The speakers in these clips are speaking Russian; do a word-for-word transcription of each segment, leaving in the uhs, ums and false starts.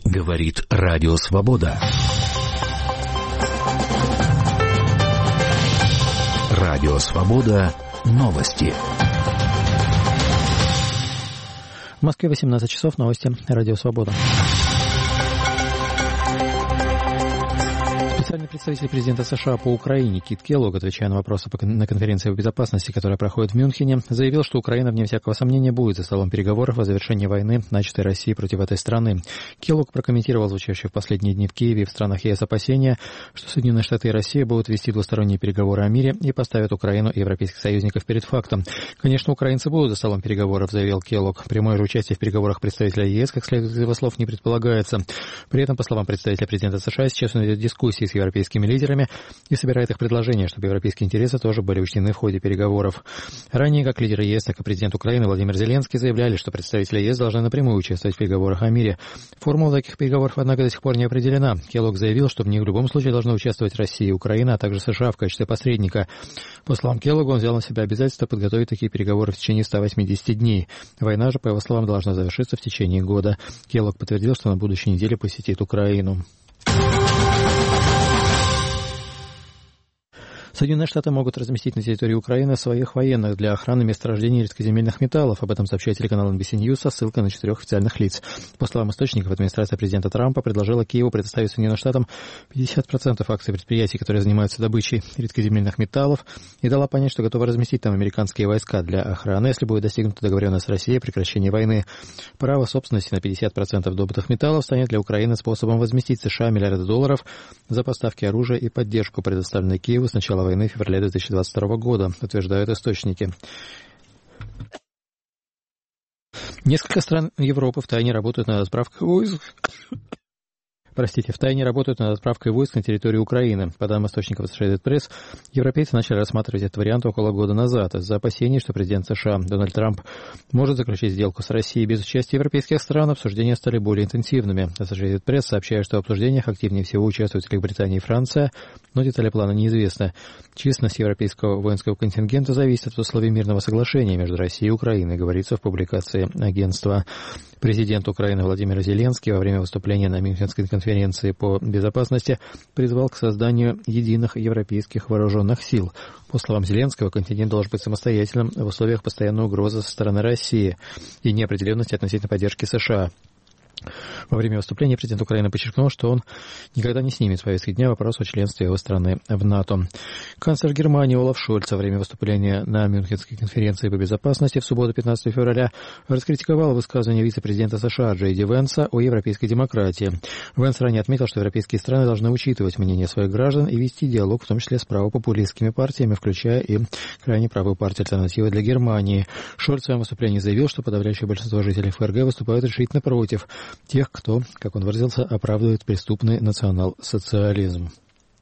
Говорит Радио Свобода. Радио Свобода. Новости. В Москве восемнадцать часов. Новости. Радио Свобода. Специальный представитель президента США по Украине Кит Келлог, отвечая на вопросы на конференции по безопасности, которая проходит в Мюнхене, заявил, что Украина, вне всякого сомнения, будет за столом переговоров о завершении войны, начатой Россией против этой страны. Келлог прокомментировал звучащие в последние дни в Киеве и в странах ЕС опасения, что Соединенные Штаты и Россия будут вести двусторонние переговоры о мире и поставят Украину и европейских союзников перед фактом. Конечно, украинцы будут за столом переговоров, заявил Келлог. Прямое же участие в переговорах представителя ЕС, как следует из его слов, не предполагается. При этом, по словам представителя президента США, сейчас он ведет дискуссии с европейскими лидерами и собирает их предложения, чтобы европейские интересы тоже были учтены в ходе переговоров. Ранее, как лидеры ЕС, так и президент Украины Владимир Зеленский заявляли, что представители ЕС должны напрямую участвовать в переговорах о мире. Формула таких переговоров, однако, до сих пор не определена. Келлог заявил, что в них в любом случае должны участвовать Россия и Украина, а также США в качестве посредника. По словам Келлога, он взял на себя обязательство подготовить такие переговоры в течение ста восьмидесяти дней. Война же, по его словам, должна завершиться в течение года. Келлог подтвердил, что на будущей неделе посетит Украину. Соединенные Штаты могут разместить на территории Украины своих военных для охраны месторождений редкоземельных металлов. Об этом сообщает телеканал эн би си News со ссылкой на четырех официальных лиц. По словам источников, администрация президента Трампа предложила Киеву предоставить Соединенным Штатам пятьдесят процентов акций предприятий, которые занимаются добычей редкоземельных металлов, и дала понять, что готова разместить там американские войска для охраны, если будет достигнута договоренность с Россией о прекращении войны. Право собственности на пятьдесят процентов добытых металлов станет для Украины способом возместить США миллиарды долларов за поставки оружия и поддержку, предоставленной Киеву с начала войны в феврале две тысячи двадцать второго года, утверждают источники. Несколько стран Европы втайне работают над отправкой войск. Простите, втайне работают над отправкой войск на территорию Украины. По данным источников Associated Press, европейцы начали рассматривать этот вариант около года назад из-за опасений, что президент США Дональд Трамп может заключить сделку с Россией без участия европейских стран. Обсуждения стали более интенсивными. Associated Press сообщает, что в обсуждениях активнее всего участвуют Великобритания и Франция, но детали плана неизвестны. Численность европейского воинского контингента зависит от условий мирного соглашения между Россией и Украиной, говорится в публикации агентства. Президент Украины Владимир Зеленский во время выступления на Мюнхенской конференции по безопасности призвал к созданию единых европейских вооруженных сил. По словам Зеленского, континент должен быть самостоятельным в условиях постоянной угрозы со стороны России и неопределенности относительно поддержки США. Во время выступления президент Украины подчеркнул, что он никогда не снимет с повестки дня вопрос о членстве его страны в НАТО. Канцлер Германии Олаф Шольц во время выступления на Мюнхенской конференции по безопасности в субботу пятнадцатого февраля раскритиковал высказывание вице-президента США Джей Ди Венса о европейской демократии. Венс ранее отметил, что европейские страны должны учитывать мнение своих граждан и вести диалог, в том числе с правопопулистскими партиями, включая и крайне правую партию «Альтернатива для Германии». Шольц в своем выступлении заявил, что подавляющее большинство жителей ФРГ выступают решительно против тех, кто, как он выразился, оправдывает преступный национал-социализм.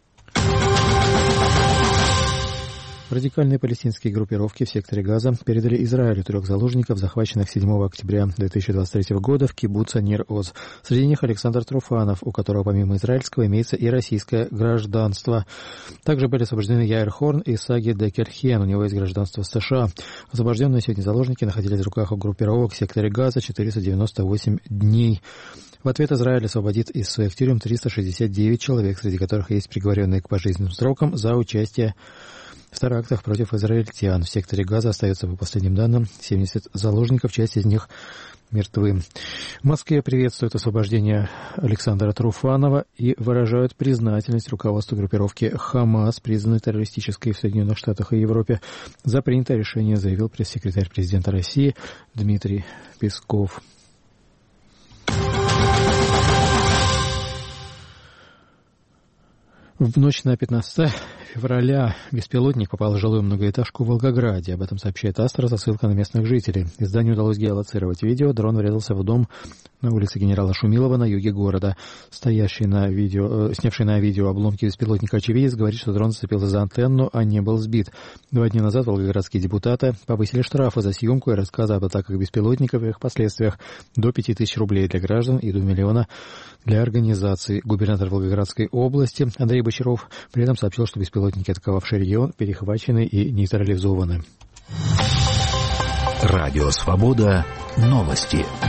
Радикальные палестинские группировки в секторе Газа передали Израилю трех заложников, захваченных седьмого октября две тысячи двадцать третьего года в кибуце Нир-Оз. Среди них Александр Труфанов, у которого помимо израильского имеется и российское гражданство. Также были освобождены Яир Хорн и Саги Декерхен, у него есть гражданство США. Освобожденные сегодня заложники находились в руках у группировок в секторе Газа четыреста девяносто восемь дней. В ответ Израиль освободит из своих тюрем триста шестьдесят девять человек, среди которых есть приговоренные к пожизненным срокам за участие в терактах против израильтян. В секторе Газа остается, по последним данным, семьдесят заложников, часть из них мертвы. В Москве приветствуют освобождение Александра Труфанова и выражают признательность руководству группировки «Хамас», признанной террористической в Соединенных Штатах и Европе, за принятое решение, заявил пресс-секретарь президента России Дмитрий Песков. В ночь на пятнадцатое февраля беспилотник попал в жилую многоэтажку в Волгограде. Об этом сообщает Астра со ссылкой на местных жителей. Изданию удалось геолоцировать видео. Дрон врезался в дом на улице генерала Шумилова на юге города. Стоящий на видео, э, снявший на видео обломки беспилотника очевидец говорит, что дрон зацепился за антенну, а не был сбит. Два дня назад волгоградские депутаты повысили штрафы за съемку и рассказы об атаках беспилотников и их последствиях до пяти тысяч рублей для граждан и до миллиона для организаций. Губернатор Волгоградской области Андрей Бочаров при этом сообщил, что беспилотники, атаковавшие регион, перехвачены и нейтрализованы. Радио Свобода. Новости.